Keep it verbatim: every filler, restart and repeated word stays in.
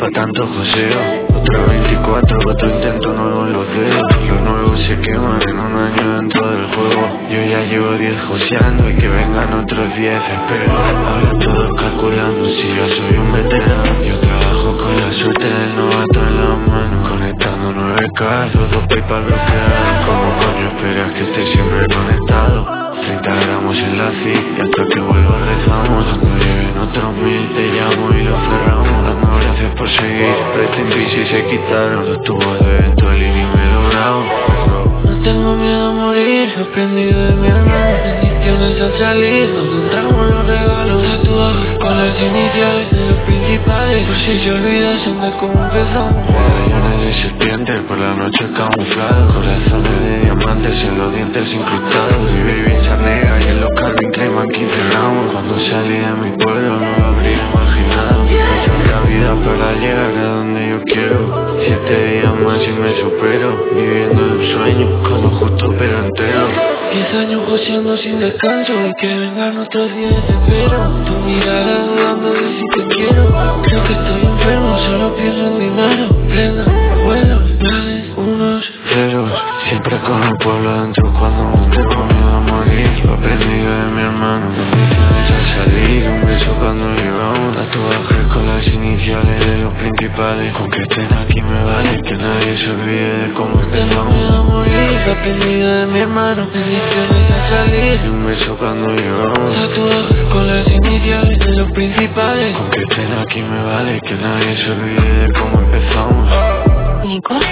pa' tanto joseo. Otra veinticuatro, otro intento nuevo en los dedos. Los nuevos se queman en un año dentro del juego. Yo ya llevo diez joseando y que vengan otros diez, espero. Ahora todos calculando si yo soy un veterano. Yo trabajo con la suerte del novato en la mano, conectando nueve K, dos PayPal bloqueados. ¿Cómo coño esperas que esté siempre conectado? treinta gramos en la C I y hasta que vuelva rezamos. Cuando lleguen otros mil te llamo y lo cerramos. Dando gracias por seguir, Presta en bici se quitaron los tubos de dentro del I N I medio bravo. No tengo miedo a morir, he aprendido de mi hermano. Bendiciones al salir, donde entramos los regalos. Tatuajes con las iniciales de los principales, por si se olvidasen de cómo empezamos. Medallones de serpiente por la noche camuflados. Corazones de diamantes en los dientes incrustados. Mi baby negra y en los Calvin Klein van quince gramos. Cuando salí de mi pueblo no lo habría imaginado. Tanta vida para llegar a donde yo quiero. Siete días más y me supero, viviendo el sueño con lo justo pero entero. Diez años joseando sin descanso y que vengan otros diez, espero. Tu mirada dudando de si te quiero. Creo que estoy enfermo, solo pienso en dinero. Plena, vuelos, grandes, unos ceros. Siempre con el pueblo adentro cuando no tengo miedo a morir. Lo aprendido de mi hermano, bendiciones al salir. Un beso cuando llegamos, tatuajes con las iniciales de los principales. Con que estén aquí me vale, que nadie se olvide de cómo tengo empezamos. miedo a morir, lo aprendido de mi hermano. Bendiciones al salir. Un beso cuando llegamos, tatuajes con las iniciales de los principales. con que estén aquí me vale, que nadie se olvide de cómo empezamos. Nico.